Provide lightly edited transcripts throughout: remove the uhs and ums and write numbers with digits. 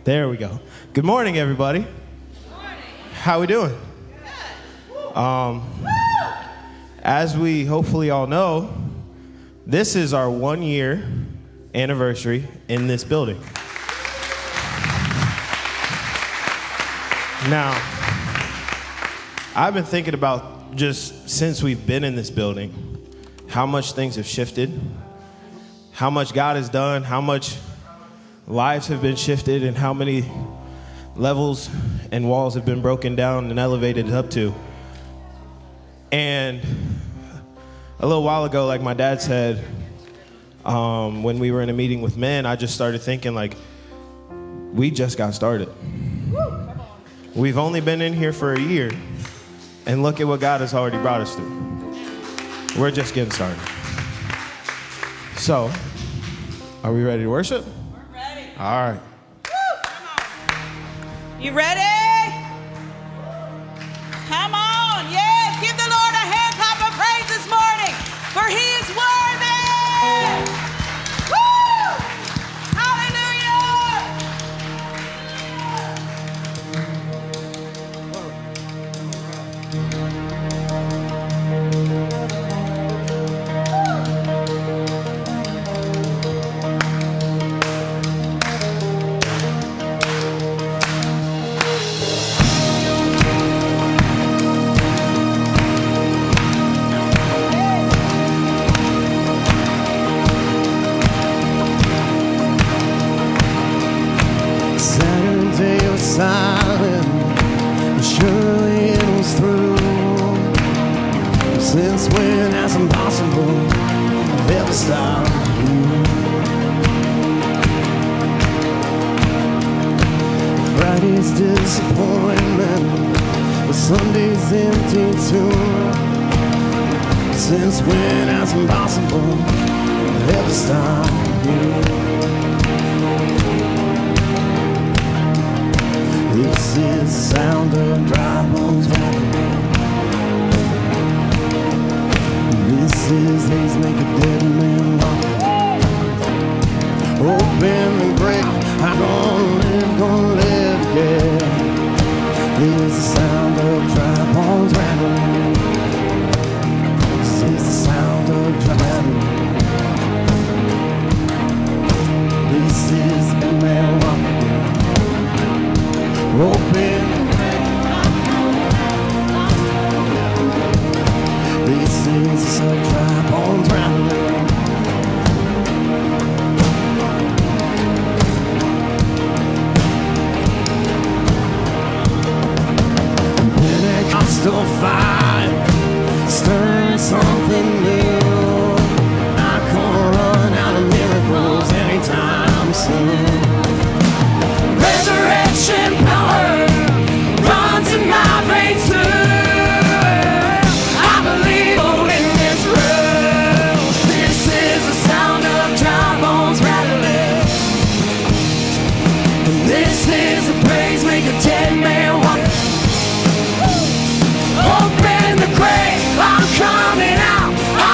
There we go. Good morning, everybody. Good morning. How we doing? Good. As we hopefully all know, this is our 1-year anniversary in this building. Now, I've been thinking about just since we've been in this building, how much things have shifted, how much God has done, how much lives have been shifted, and how many levels and walls have been broken down and elevated up to. And a little while ago, like my dad said, when we were in a meeting with men, I just started thinking, like, we just got started. We've only been in here for a year, and look at what God has already brought us through. We're just getting started. So, are we ready to worship? All right. Woo, come on. You ready? Come on. Yes, give the Lord a hand clap of praise this morning, for He is worthy. Woo! Hallelujah. Saturday was silent, surely it was through. Since when has impossible ever stopped you? Friday's disappointment, but Sunday's empty too. Since when has impossible ever stopped you? This is the sound of dry bones rattling. This is haze make a dead man walk. Open the grave, I'm gonna live again. This is the sound of dry bones rattling. This is the sound of dry rattling. This is the dead man walking. Open. This is a dry bones rattling. Pentecostal fire, stirring something new. Not gonna run out of miracles anytime soon. Resurrection power runs in my veins too. I believe in this room. This is the sound of dry bones rattling. And this is the praise make a dead man walk. Open the grave, I'm coming out.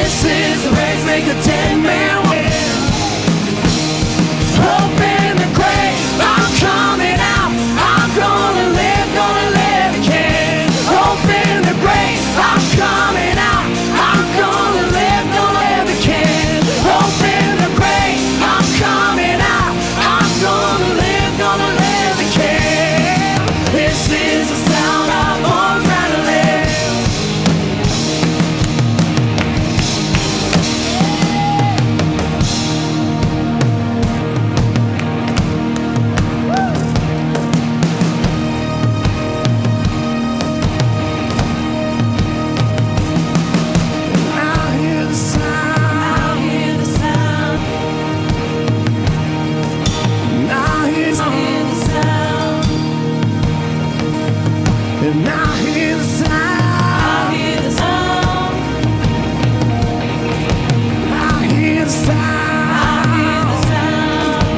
This is the race, make a 10-man walk. Open the grave, I'm coming out. I'm gonna live again. Open the grave, I'm coming out. I'm gonna live again. Open the grave, I'm coming out. I'm gonna live again. This is the sound of bones rattling. I hear the sound. I hear the sound. I hear the sound. And I hear the sound. I hear the sound. I hear the sound. I hear the sound.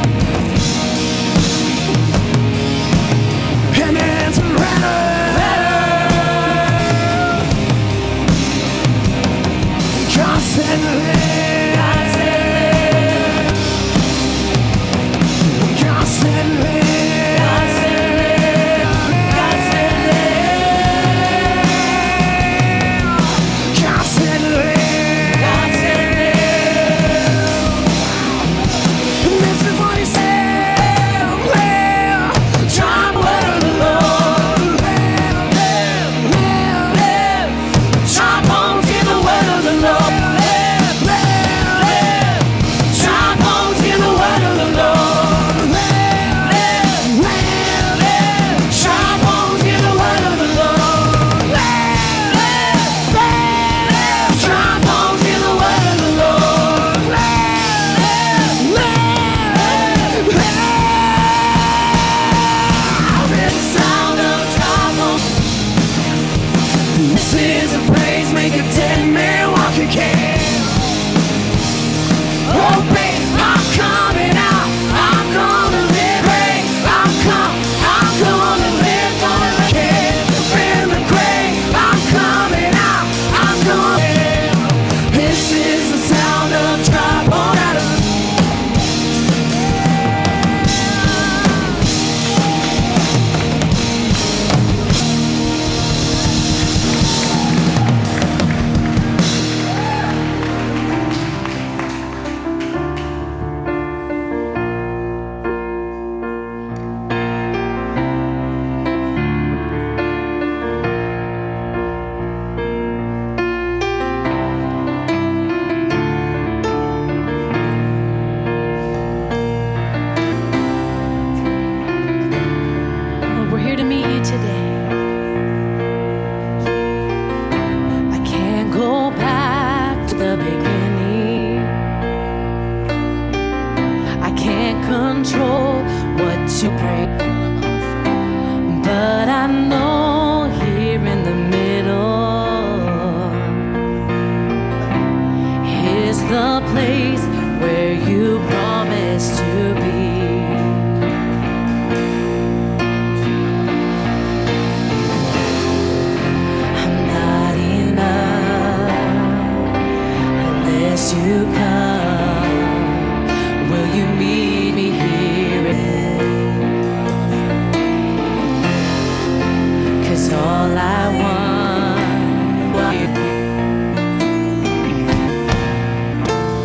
And it's a God said live. God said live. God said live. God said live. God said live. God said live. God said live. And this is what he said. Live. John, word of the Lord. Live. Live. Live. John bones in the word of the Lord. Live. Live. Live. John bones in the word of the Lord. Live. Live. Live. Live. John bones in the word of the Lord. Live. Live. Live. John bones in the word of the Lord. Live. Live. Live. Live. Sound of dry bones. This is a praise, make a 10-man walk again. Oh, babe, I'm coming out. I'm gonna live great. I'm gonna live again. In the grave, I'm coming out. I'm gonna live. This is the sound of dry bones. Lord, we're here to meet you today. I can't go back to the beginning. I can't control what to pray, but I know here in the middle is the place where you promised to be. I'm not enough unless you come. Will you meet